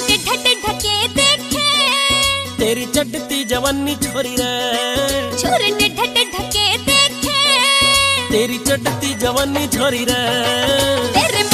टेढ़ा टेढ़ा के देखे, तेरी चढ़ती जवानी छोरी रे, छोरे टेढ़ा टेढ़ा के देखे, तेरी चढ़ती जवानी छोरी रे। तेरे